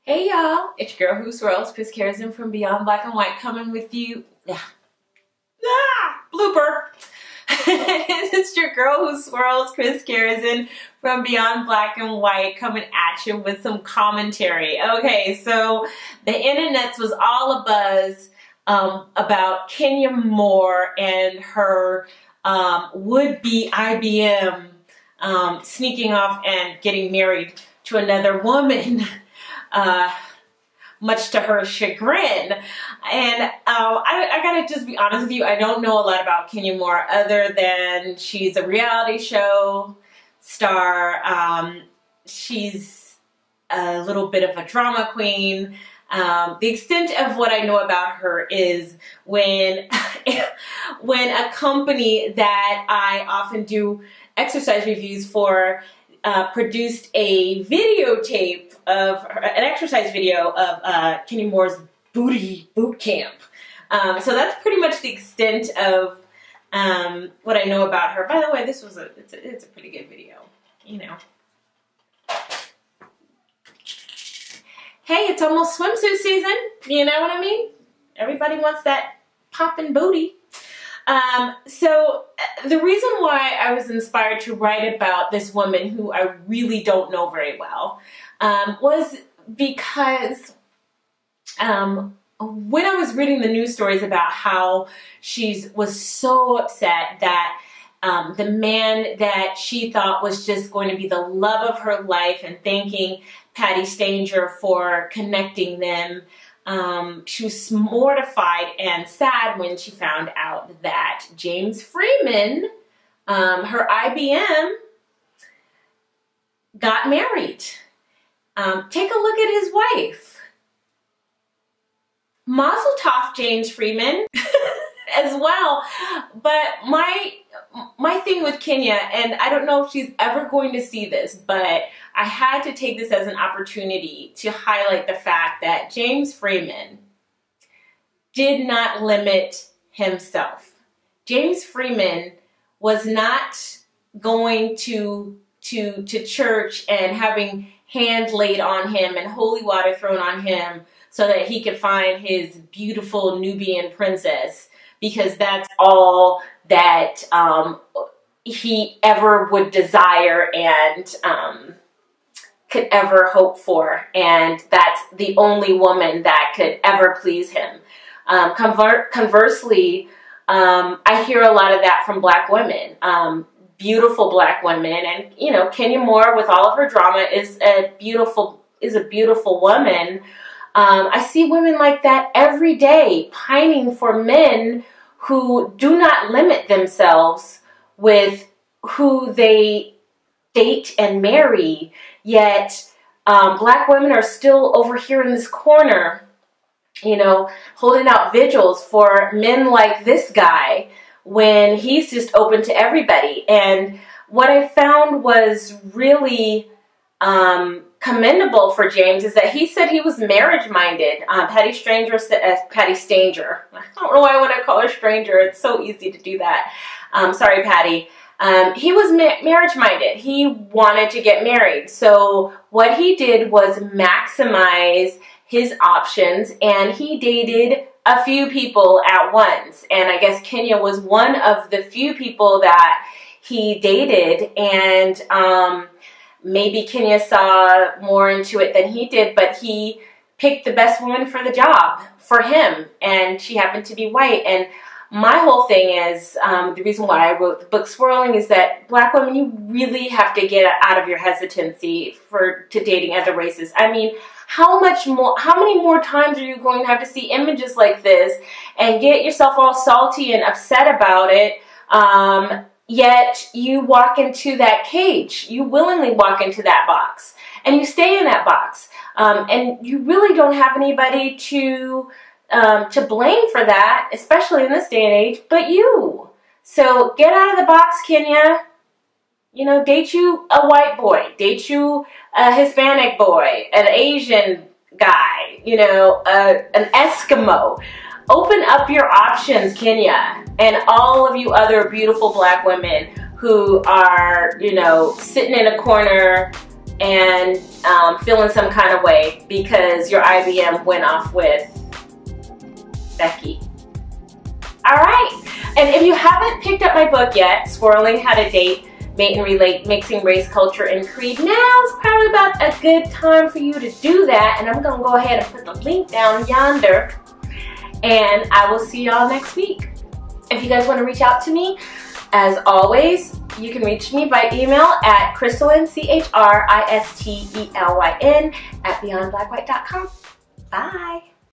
Hey y'all, it's your girl who swirls, Chris Kerrison from Beyond Black and White, coming with you. Blooper. It's your girl who swirls, Chris Kerrison from Beyond Black and White, coming at you with some commentary. Okay, so the internets was all abuzz about Kenya Moore and her would-be IBM sneaking off and getting married to another woman. Much to her chagrin. And I gotta just be honest with you, I don't know a lot about Kenya Moore other than she's a reality show star. She's a little bit of a drama queen. The extent of what I know about her is when a company that I often do exercise reviews for produced a videotape of an exercise video of Kenya Moore's booty boot camp. So that's pretty much the extent of what I know about her. By the way, this was it's a pretty good video, you know. Hey, it's almost swimsuit season. You know what I mean? Everybody wants that poppin' booty. So the reason why I was inspired to write about this woman who I really don't know very well was because when I was reading the news stories about how she was so upset that the man that she thought was just going to be the love of her life and thanking Patti Stanger for connecting them, she was mortified and sad when she found out that James Freeman, her IBM, got married. Take a look at his wife. Mazel tov, James Freeman, as well. But my thing with Kenya, and I don't know if she's ever going to see this, but I had to take this as an opportunity to highlight the fact that James Freeman did not limit himself. James Freeman was not going to church and having hands laid on him and holy water thrown on him so that he could find his beautiful Nubian princess, because that's all that he ever would desire and could ever hope for, and that's the only woman that could ever please him. Conversely, I hear a lot of that from black women, beautiful black women, and you know, Kenya Moore, with all of her drama, is a beautiful woman. I see women like that every day, pining for men who do not limit themselves with who they date and marry, yet black women are still over here in this corner, you know, holding out vigils for men like this guy when he's just open to everybody. And what I found was really commendable for James is that he said he was marriage-minded. Patti Stanger, I don't know why I want to call her Stranger. It's so easy to do that. Sorry, Patti. He was marriage-minded. He wanted to get married. So what he did was maximize his options, and he dated a few people at once. And I guess Kenya was one of the few people that he dated, and maybe Kenya saw more into it than he did, but he picked the best woman for the job for him, and she happened to be white. And my whole thing is, the reason why I wrote the book Swirling is that black women, you really have to get out of your hesitancy to dating other races. I mean, how many more times are you going to have to see images like this and get yourself all salty and upset about it, yet you walk into that cage, you willingly walk into that box, and you stay in that box, and you really don't have anybody to blame for that, especially in this day and age, but you. So get out of the box, Kenya. You know, date you a white boy, date you a Hispanic boy, an Asian guy, you know, an Eskimo. Open up your options, Kenya, and all of you other beautiful black women who are, you know, sitting in a corner and feeling some kind of way because your IBM went off with Becky. All right, and if you haven't picked up my book yet, Swirling How to Date, Mate and Relate, Mixing Race, Culture, and Creed, now's probably about a good time for you to do that, and I'm gonna go ahead and put the link down yonder, and I will see y'all next week. If you guys want to reach out to me, as always, you can reach me by email at Christelyn, CHRISTELYN, @beyondblackwhite.com. Bye.